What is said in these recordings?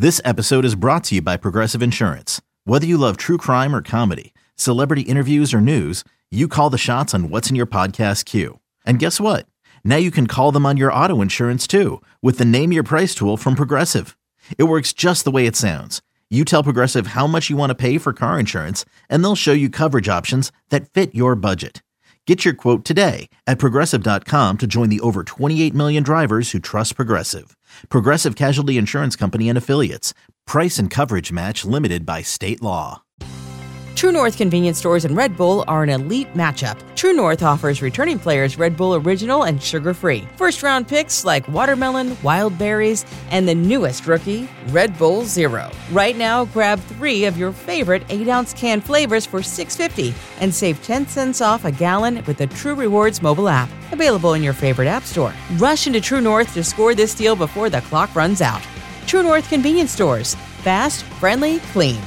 This episode is brought to you by Progressive Insurance. Whether you love true crime or comedy, celebrity interviews or news, you call the shots on what's in your podcast queue. And guess what? Now you can call them on your auto insurance too with the Name Your Price tool from Progressive. It works just the way it sounds. You tell Progressive how much you want to pay for car insurance, and they'll show you coverage options that fit your budget. Get your quote today at Progressive.com to join the over 28 million drivers who trust Progressive. Progressive Casualty Insurance Company and Affiliates. Price and coverage match limited by state law. True North convenience stores and Red Bull are an elite matchup. True North offers returning players Red Bull Original and sugar-free. First-round picks like watermelon, wild berries, and the newest rookie, Red Bull Zero. Right now, grab 3 of your favorite 8-ounce can flavors for $6.50 and save 10 cents off a gallon with the True Rewards mobile app. Available in your favorite app store. Rush into True North to score this deal before the clock runs out. True North convenience stores. Fast, friendly, clean.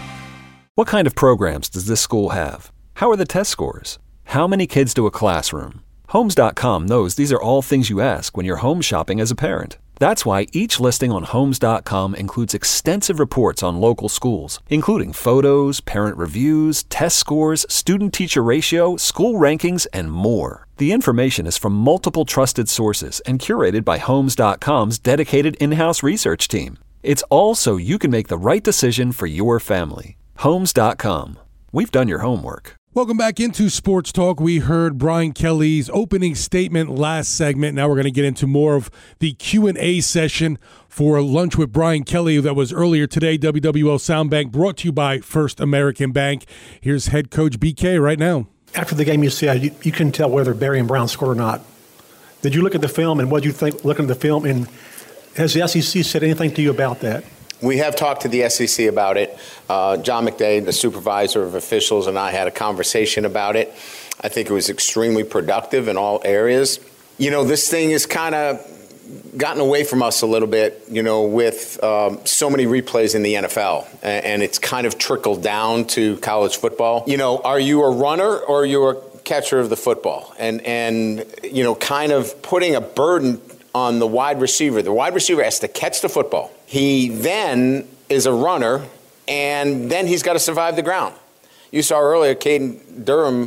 What kind of programs does this school have? How are the test scores? How many kids do a classroom? Homes.com knows these are all things you ask when you're home shopping as a parent. That's why each listing on Homes.com includes extensive reports on local schools, including photos, parent reviews, test scores, student-teacher ratio, school rankings, and more. The information is from multiple trusted sources and curated by Homes.com's dedicated in-house research team. It's all so you can make the right decision for your family. Homes.com. We've done your homework. Welcome back into Sports Talk. We heard Brian Kelly's opening statement last segment. Now we're going to get into more of the Q&A session for Lunch with Brian Kelly that was earlier today. WWL Soundbank brought to you by First American Bank. Here's head coach BK right now. After the game, you said you couldn't tell whether Barry and Brown scored or not. Did you look at the film, and what did you think looking at the film? And has the SEC said anything to you about that? We have talked to the SEC about it. John McDay, the supervisor of officials, and I had a conversation about it. I think it was extremely productive in all areas. You know, this thing has kind of gotten away from us a little bit, you know, with so many replays in the NFL. And it's kind of trickled down to college football. You know, are you a runner or are you a catcher of the football? And you know, kind of putting a burden on the wide receiver. The wide receiver has to catch the football. He then is a runner, and then he's got to survive the ground. You saw earlier, Caden Durham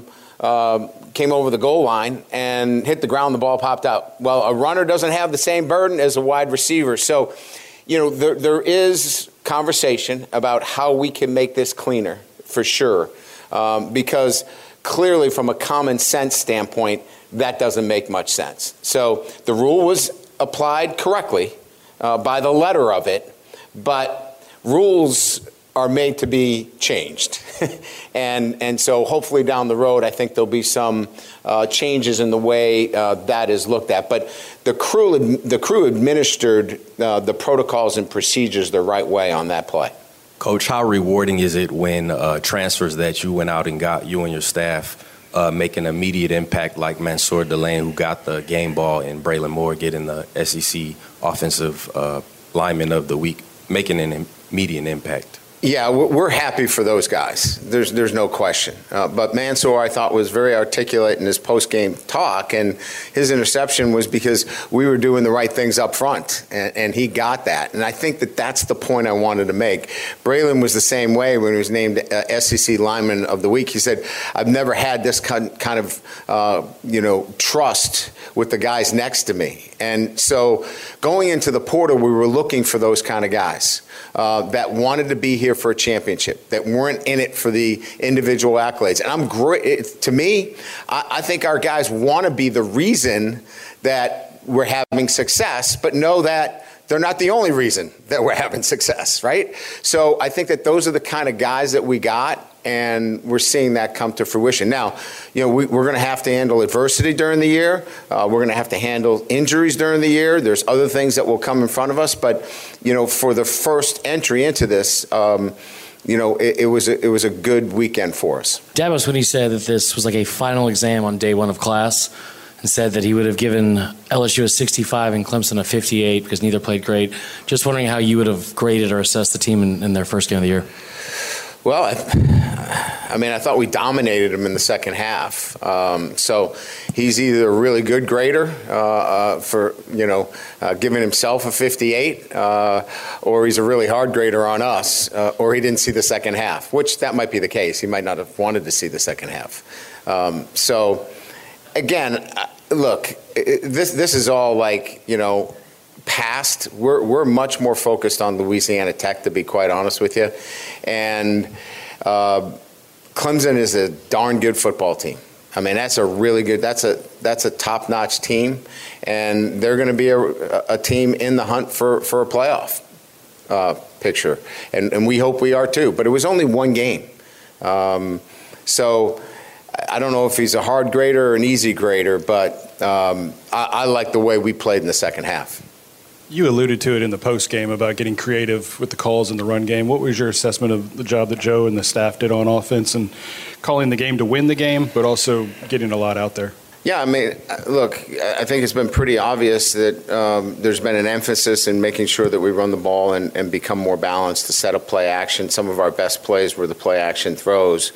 came over the goal line and hit the ground, the ball popped out. Well, a runner doesn't have the same burden as a wide receiver. So, you know, there is conversation about how we can make this cleaner, for sure, because clearly from a common sense standpoint, that doesn't make much sense. So the rule was applied correctly by the letter of it, but rules are made to be changed. and so hopefully down the road, I think there'll be some changes in the way that is looked at. But the crew administered the protocols and procedures the right way on that play. Coach, how rewarding is it when transfers that you went out and got, you and your staff, make an immediate impact like Mansour Delane, who got the game ball, and Braylon Moore getting the SEC Offensive Lineman of the Week, making an immediate impact? Yeah, we're happy for those guys. There's no question. But Mansour, I thought, was very articulate in his post-game talk, and his interception was because we were doing the right things up front, and he got that. And I think that that's the point I wanted to make. Braylon was the same way when he was named SEC Lineman of the Week. He said, I've never had this kind of trust with the guys next to me. And so going into the portal, we were looking for those kind of guys that wanted to be here for a championship, that weren't in it for the individual accolades. And I'm great. To me, I think our guys want to be the reason that we're having success, but know that they're not the only reason that we're having success, right? So I think that those are the kind of guys that we got, and we're seeing that come to fruition. Now, we're going to have to handle adversity during the year. We're going to have to handle injuries during the year. There's other things that will come in front of us. But, for the first entry into this, it was a good weekend for us. Dabos, when he said that this was like a final exam on day one of class, and said that he would have given LSU a 65 and Clemson a 58 because neither played great. Just wondering how you would have graded or assessed the team in their first game of the year. Well, I thought we dominated him in the second half. So he's either a really good grader for giving himself a 58, or he's a really hard grader on us, or he didn't see the second half, which that might be the case. He might not have wanted to see the second half. So again, look, this is all past. We're much more focused on Louisiana Tech, to be quite honest with you, and Clemson is a darn good football team. I mean, that's a top-notch team, and they're going to be a team in the hunt for a playoff picture, and we hope we are too. But it was only one game, so I don't know if he's a hard grader or an easy grader, but I like the way we played in the second half. You alluded to it in the post game about getting creative with the calls in the run game. What was your assessment of the job that Joe and the staff did on offense and calling the game to win the game, but also getting a lot out there? Yeah, I mean, look, I think it's been pretty obvious that there's been an emphasis in making sure that we run the ball and become more balanced to set up play action. Some of our best plays were the play action throws.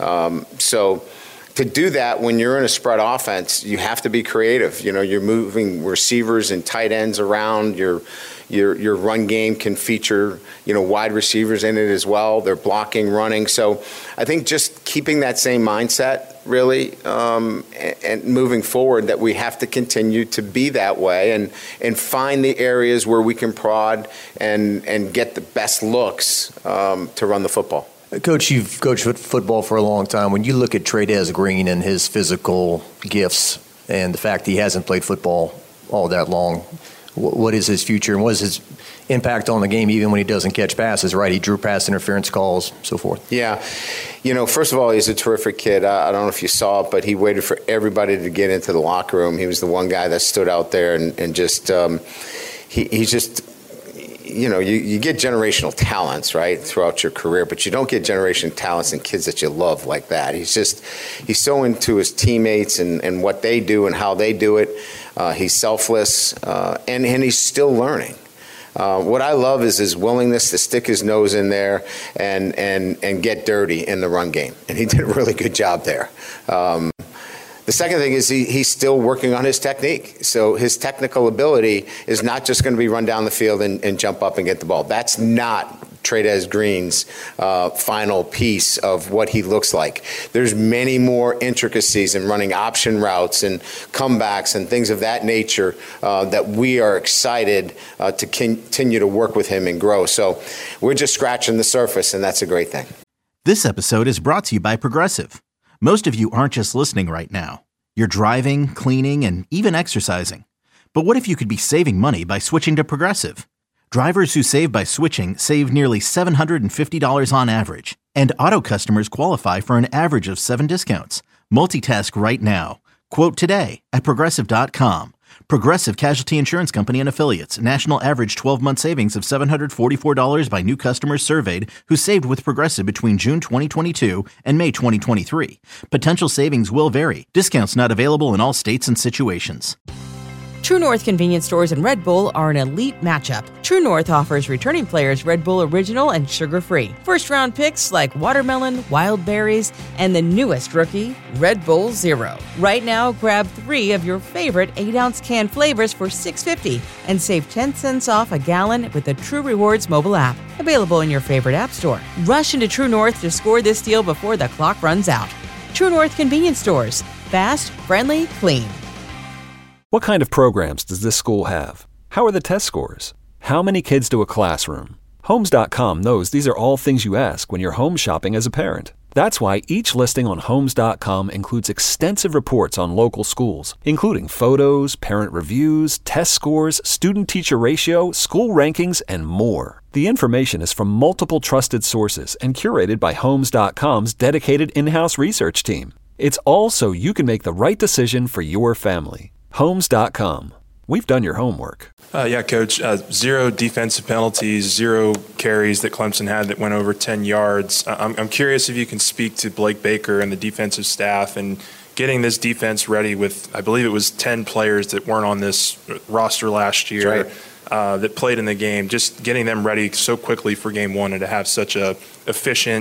So to do that, when you're in a spread offense, you have to be creative. You're moving receivers and tight ends around. Your run game can feature, wide receivers in it as well. They're blocking, running. So I think just keeping that same mindset, really, and moving forward, that we have to continue to be that way and find the areas where we can prod and get the best looks to run the football. Coach, you've coached football for a long time. When you look at Trey'Dez Green and his physical gifts and the fact that he hasn't played football all that long, what is his future and what is his impact on the game even when he doesn't catch passes, right? He drew pass interference calls, so forth. Yeah. First of all, he's a terrific kid. I don't know if you saw it, but he waited for everybody to get into the locker room. He was the one guy that stood out there and just he's just – you get generational talents, right, throughout your career, but you don't get generational talents in kids that you love like that. He's so into his teammates and what they do and how they do it. He's selfless, and he's still learning. What I love is his willingness to stick his nose in there and get dirty in the run game, and he did a really good job there. The second thing is he's still working on his technique. So his technical ability is not just going to be run down the field and jump up and get the ball. That's not Trey'Dez Green's final piece of what he looks like. There's many more intricacies in running option routes and comebacks and things of that nature that we are excited to continue to work with him and grow. So we're just scratching the surface, and that's a great thing. This episode is brought to you by Progressive. Most of you aren't just listening right now. You're driving, cleaning, and even exercising. But what if you could be saving money by switching to Progressive? Drivers who save by switching save nearly $750 on average. And auto customers qualify for an average of 7 discounts. Multitask right now. Quote today at Progressive.com. Progressive Casualty Insurance Company and Affiliates. National average 12-month savings of $744 by new customers surveyed who saved with Progressive between June 2022 and May 2023. Potential savings will vary. Discounts not available in all states and situations. True North convenience stores and Red Bull are an elite matchup. True North offers returning players Red Bull Original and sugar-free. First-round picks like watermelon, wild berries, and the newest rookie, Red Bull Zero. Right now, grab 3 of your favorite 8-ounce can flavors for $6.50 and save 10 cents off a gallon with the True Rewards mobile app. Available in your favorite app store. Rush into True North to score this deal before the clock runs out. True North convenience stores. Fast, friendly, clean. What kind of programs does this school have? How are the test scores? How many kids to a classroom? Homes.com knows these are all things you ask when you're home shopping as a parent. That's why each listing on Homes.com includes extensive reports on local schools, including photos, parent reviews, test scores, student-teacher ratio, school rankings, and more. The information is from multiple trusted sources and curated by Homes.com's dedicated in-house research team. It's all so you can make the right decision for your family. Homes.com. We've done your homework. Yeah, Coach. 0 defensive penalties, 0 carries that Clemson had that went over 10 yards. I'm curious if you can speak to Blake Baker and the defensive staff and getting this defense ready with, I believe it was 10 players that weren't on this roster last year. Right. That played in the game, just getting them ready so quickly for game 1 and to have such a efficient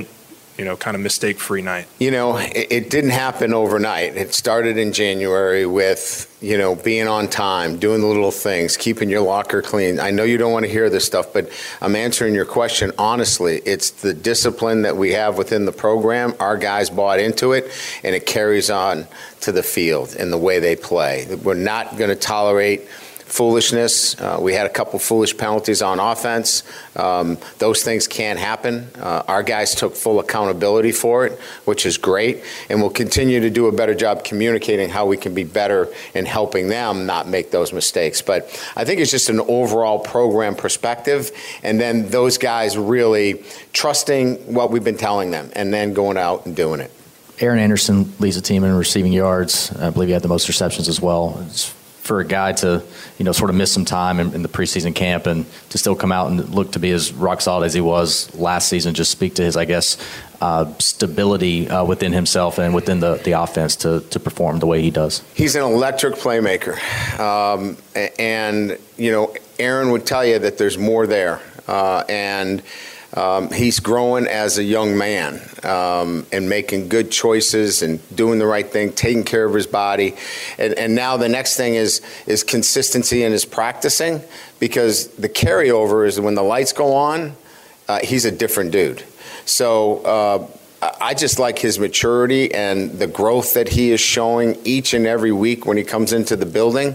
kind of mistake-free night? It didn't happen overnight. It started in January with, being on time, doing the little things, keeping your locker clean. I know you don't want to hear this stuff, but I'm answering your question honestly. It's the discipline that we have within the program. Our guys bought into it, and it carries on to the field and the way they play. We're not going to tolerate foolishness. We had a couple foolish penalties on offense. Those things can't happen. Our guys took full accountability for it, which is great, and we'll continue to do a better job communicating how we can be better in helping them not make those mistakes. But I think it's just an overall program perspective, and then those guys really trusting what we've been telling them and then going out and doing it. Aaron Anderson leads the team in receiving yards. I believe he had the most receptions as well. For a guy to, sort of miss some time in the preseason camp and to still come out and look to be as rock solid as he was last season, just speak to his, stability within himself and within the offense to perform the way he does. He's an electric playmaker. And Aaron would tell you that there's more there. He's growing as a young man and making good choices and doing the right thing, taking care of his body. And now the next thing is consistency in his practicing, because the carryover is when the lights go on, he's a different dude. So I just like his maturity and the growth that he is showing each and every week when he comes into the building.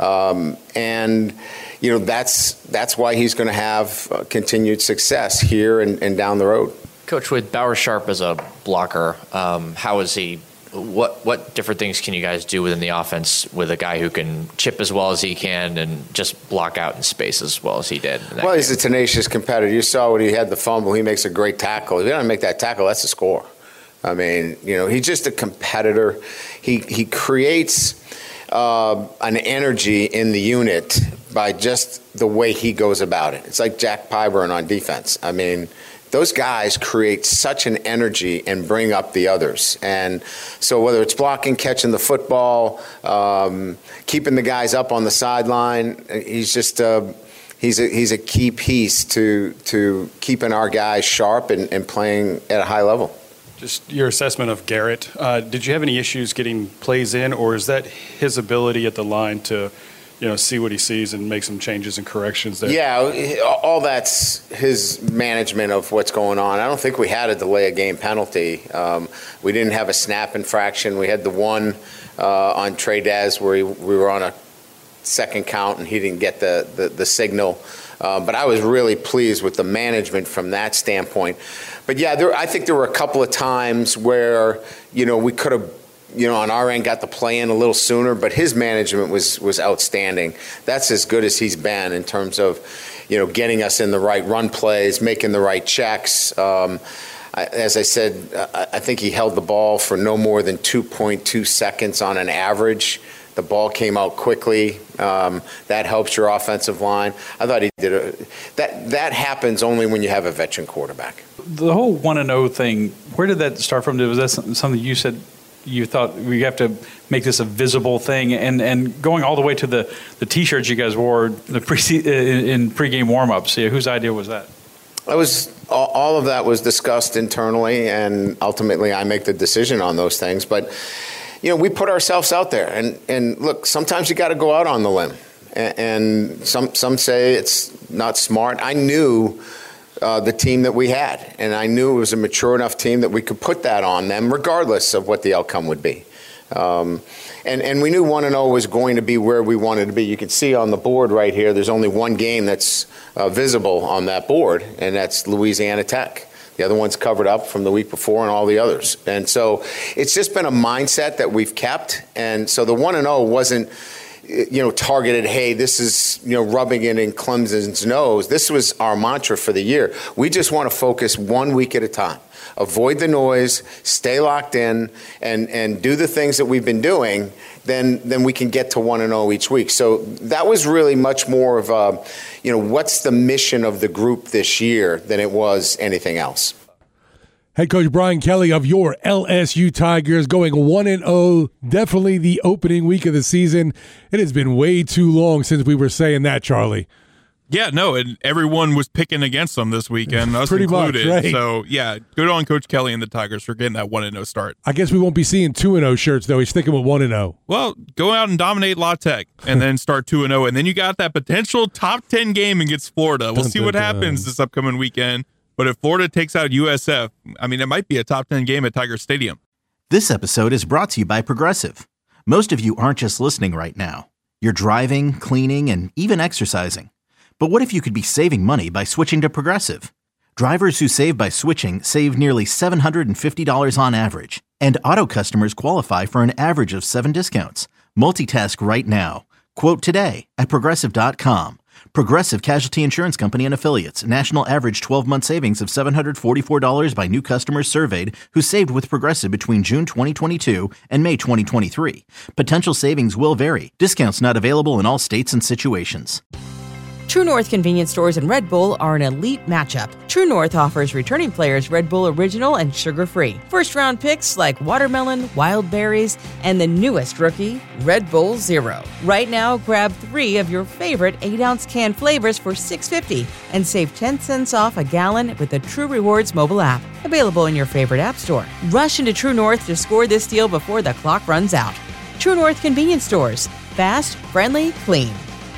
That's why he's going to have continued success here and down the road. Coach, with Bauer Sharp as a blocker, how is he? What different things can you guys do within the offense with a guy who can chip as well as he can and just block out in space as well as he did? Well, he's a tenacious competitor. You saw when he had the fumble, he makes a great tackle. If he doesn't make that tackle, that's a score. I mean, he's just a competitor. He creates an energy in the unit by just the way he goes about it. It's like Jack Pyburn on defense. I mean, those guys create such an energy and bring up the others. And so whether it's blocking, catching the football, keeping the guys up on the sideline, he's just he's a key piece to keeping our guys sharp and playing at a high level. Just your assessment of Garrett. Did you have any issues getting plays in, or is that his ability at the line to see what he sees and make some changes and corrections there? Yeah, all that's his management of what's going on. I don't think we had a delay of game penalty. We didn't have a snap infraction. We had the one on Trey Dez where we were on a second count and he didn't get the signal. But I was really pleased with the management from that standpoint. But yeah, I think there were a couple of times where, we could have, on our end got the play in a little sooner, but his management was outstanding. That's as good as he's been in terms of, getting us in the right run plays, making the right checks. As I said, I think he held the ball for no more than 2.2 seconds on an average. The ball came out quickly. That helps your offensive line. I thought he did that happens only when you have a veteran quarterback. The whole 1-0 thing, where did that start from? Was that something you said you thought we have to make this a visible thing? And going all the way to the T-shirts you guys wore in pregame warm-ups, whose idea was that? All of that was discussed internally, and ultimately I make the decision on those things. But we put ourselves out there, and look, sometimes you got to go out on the limb, and some say it's not smart. I knew the team that we had, and I knew it was a mature enough team that we could put that on them regardless of what the outcome would be. And we knew 1-0 was going to be where we wanted to be. You can see on the board right here, there's only one game that's visible on that board, and that's Louisiana Tech. The other one's covered up from the week before and all the others. And so it's just been a mindset that we've kept. And so the 1-0 wasn't, targeted, hey, this is, rubbing it in Clemson's nose. This was our mantra for the year. We just want to focus 1 week at a time. Avoid the noise, stay locked in, and do the things that we've been doing, then we can get to 1-0 each week. So that was really much more of a, what's the mission of the group this year than it was anything else. Head coach Brian Kelly of your LSU Tigers going 1-0, definitely the opening week of the season. It has been way too long since we were saying that, Charlie. Yeah, no, and everyone was picking against them this weekend, us Pretty included. much, right. So, yeah, good on Coach Kelly and the Tigers for getting that 1-0 start. I guess we won't be seeing 2-0 shirts, though. He's sticking with 1-0. Well, go out and dominate La Tech and then start 2-0. And then you got that potential top 10 game against Florida. We'll see what happens this upcoming weekend. But if Florida takes out USF, I mean, it might be a top 10 game at Tiger Stadium. This episode is brought to you by Progressive. Most of you aren't just listening right now. You're driving, cleaning, and even exercising. But what if you could be saving money by switching to Progressive? Drivers who save by switching save nearly $750 on average. And auto customers qualify for an average of 7 discounts. Multitask right now. Quote today at Progressive.com. Progressive Casualty Insurance Company and Affiliates. National average 12-month savings of $744 by new customers surveyed who saved with Progressive between June 2022 and May 2023. Potential savings will vary. Discounts not available in all states and situations. True North convenience stores and Red Bull are an elite matchup. True North offers returning players Red Bull Original and sugar-free. First-round picks like watermelon, wild berries, and the newest rookie, Red Bull Zero. Right now, grab 3 of your favorite 8-ounce can flavors for $6.50 and save 10 cents off a gallon with the True Rewards mobile app. Available in your favorite app store. Rush into True North to score this deal before the clock runs out. True North convenience stores. Fast, friendly, clean.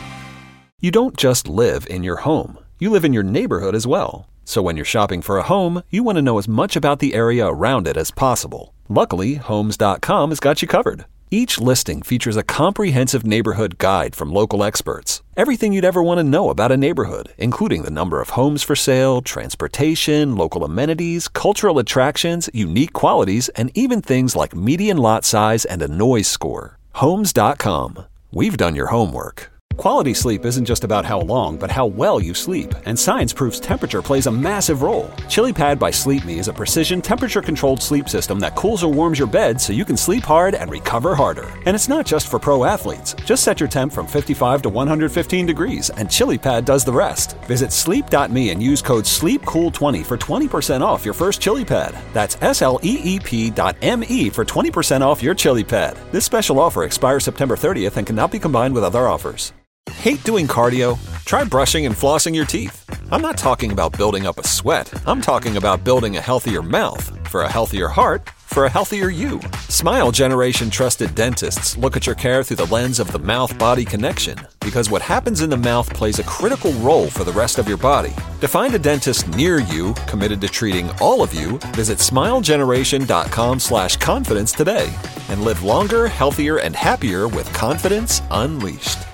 You don't just live in your home. You live in your neighborhood as well. So when you're shopping for a home, you want to know as much about the area around it as possible. Luckily, Homes.com has got you covered. Each listing features a comprehensive neighborhood guide from local experts. Everything you'd ever want to know about a neighborhood, including the number of homes for sale, transportation, local amenities, cultural attractions, unique qualities, and even things like median lot size and a noise score. Homes.com. We've done your homework. Quality sleep isn't just about how long, but how well you sleep. And science proves temperature plays a massive role. ChiliPad by Sleep Me is a precision temperature-controlled sleep system that cools or warms your bed so you can sleep hard and recover harder. And it's not just for pro athletes. Just set your temp from 55 to 115 degrees, and ChiliPad does the rest. Visit sleep.me and use code SLEEPCOOL20 for 20% off your first ChiliPad. That's SLEEP.me for 20% off your ChiliPad. This special offer expires September 30th and cannot be combined with other offers. Hate doing cardio? Try brushing and flossing your teeth. I'm not talking about building up a sweat. I'm talking about building a healthier mouth for a healthier heart for a healthier you. Smile Generation trusted dentists look at your care through the lens of the mouth-body connection, because what happens in the mouth plays a critical role for the rest of your body. To find a dentist near you committed to treating all of you, visit smilegeneration.com/confidence today and live longer, healthier, and happier with confidence unleashed.